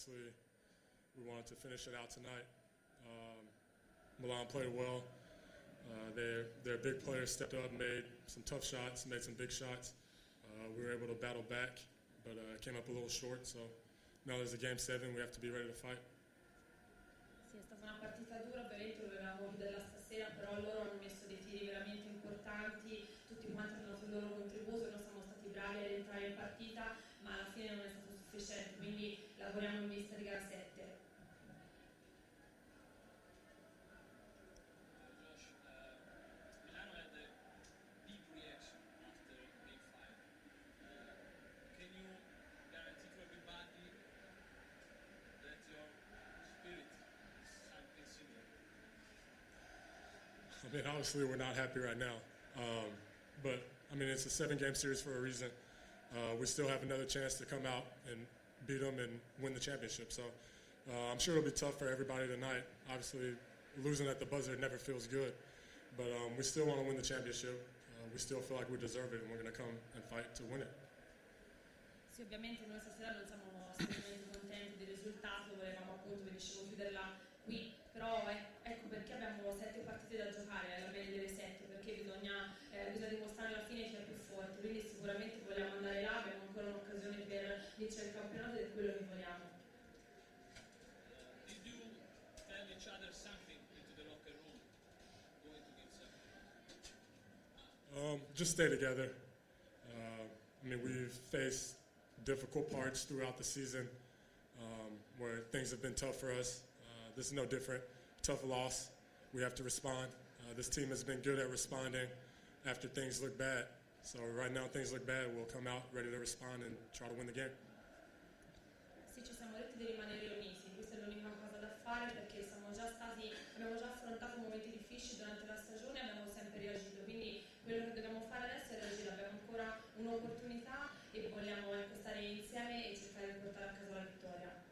obviously we wanted to finish it out tonight. Milan played well. Their big players stepped up, made some tough shots, made some big shots. We were able to battle back, but came up a little short. So now there's a game 7. We have to be ready to fight. Sì, è stata una partita dura, ovviamente volevamo chiuderla stasera, però loro hanno messo dei tiri veramente importanti, tutti quanti hanno dato il loro contributo, noi siamo stati bravi ad entrare in partita, ma alla fine non è stato sufficiente, quindi lavoriamo in vista di gara 7. Milano had a big reaction after game 5. Can you guarantee to everybody that your spirit is something similar? I mean, obviously we're not happy right now, but I mean it's a 7-game series for a reason. We still have another chance to come out and beat them and win the championship. So I'm sure it'll be tough for everybody tonight. Obviously, losing at the buzzer never feels good, but we still want to win the championship. We still feel like we deserve it, and we're going to come and fight to win it. Sì, ovviamente noi stasera non siamo assolutamente contenti del risultato, volevamo appunto, vi dicevo, chiuderla qui, però ecco perché abbiamo 7 partite da giocare alla meglio delle 7, perché bisogna dimostrare alla fine chi è più forte, quindi sicuramente vogliamo andare là, abbiamo ancora un'occasione per vincere il campionato ed è quello che vogliamo. Did you tell each other something into the locker room going to game 7? Just stay together. I mean, we've faced difficult parts throughout the season where things have been tough for us. This is no different. Tough loss. We have to respond. This team has been good at responding after things look bad. So right now things look bad. We'll come out ready to respond and try to win the game. Sì, ci siamo detti di rimanere uniti, questa è l'unica cosa da fare perché abbiamo già affrontato momenti difficili durante la stagione e abbiamo sempre reagito, quindi quello che dobbiamo fare adesso è reagire, abbiamo ancora un'opportunità e vogliamo stare insieme e cercare di portare a casa la vittoria.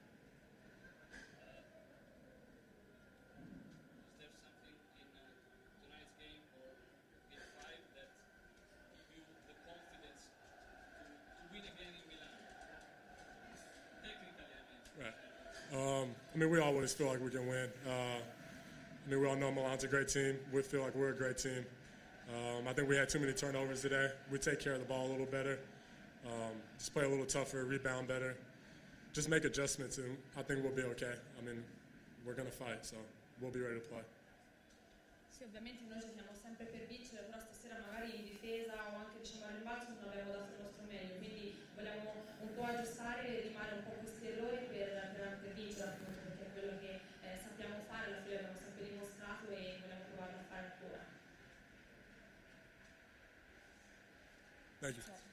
Is there something in tonight's game or game 5 that give you the confidence to win again in Milan? Technically, I mean. Right. I mean, we always feel like we can win. I mean, we all know Milan's a great team. We feel like we're a great team. I think we had too many turnovers today. We take care of the ball a little better. Just play a little tougher, rebound better. Just make adjustments, and I think we'll be okay. I mean, we're going to fight, so we'll be ready to play. Sì, ovviamente noi giochiamo sempre per vincere, però stasera magari in difesa o anche diciamo al rimbalzo non abbiamo dato il nostro meglio, quindi vogliamo un po' aggiustare e rimane un po' questi errori per vincere appunto, perché è quello che sappiamo fare, alla fine abbiamo sempre dimostrato e vogliamo provare a fare ancora. Thank you.